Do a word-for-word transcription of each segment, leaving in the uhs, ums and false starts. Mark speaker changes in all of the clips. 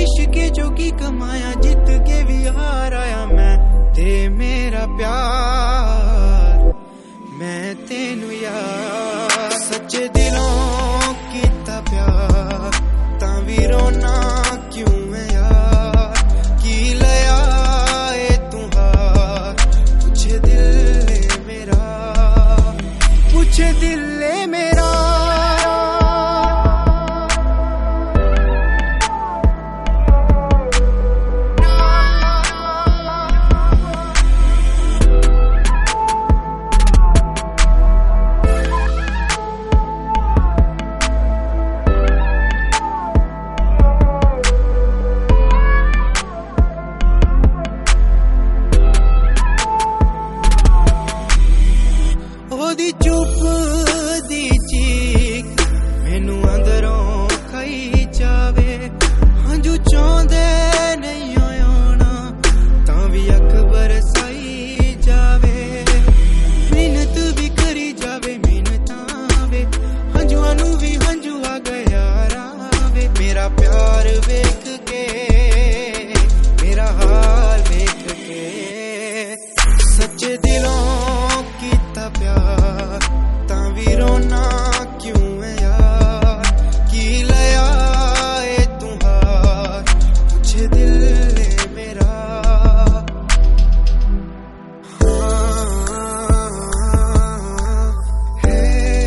Speaker 1: इश्क जोगी कमाया, जित के भी हार आया मैं ते मेरा प्यार, मैं तेनू यार। सच्चे दिलों कीता प्यार तां भी रोना क्यों है यार, की लया ए तू हार। पूछे दिल ए मेरा, पूछे दिल ए मेरा, ओदी चुप दी चीख मैनू अंदरों खाई जावे। हंजू चाहंदे नहीं आना तां भी अख बरसाई जावे। मिन्नत भी करी जावे मिन्नतां वे, हंजुआं नू भी हंजू आ गया रावे। मेरा प्यार वेख के, मेरा हाल वेख के, सच्चे दिलों कीता प्यार तां भी रोना क्यों है यार, की लया ए तू हार। पूछे दिल ए मेरा, हाँ, है,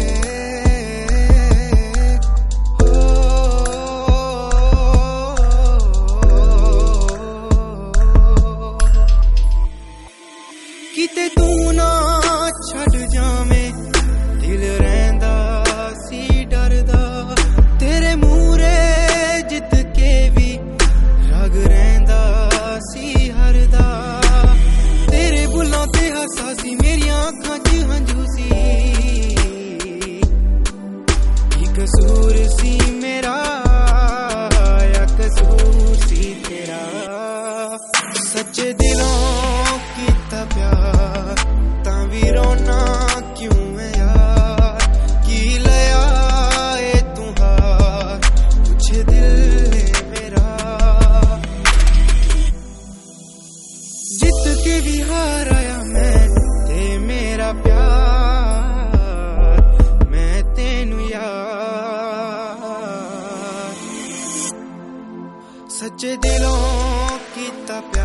Speaker 1: किते तू ना छड़ जावे, दिल रहंदा सी डरदा। तेरे मूरे जित के भी रग रहंदा सी हरदा। तेरे बुल्लां ते हासा सी, मेरियां अखां च हंजू सी। की कसूर सी मेरा या कसूर सी तेरा, सच्चे दिलों कीता प्यार तां भी रोना क्यों है यार, की लया ए तू हार। पूछे दिल ए मेरा, जित के भी हार आया मैं ते मेरा प्यार, मैं तेनू यार। सच्चे दिलों कीता प्यार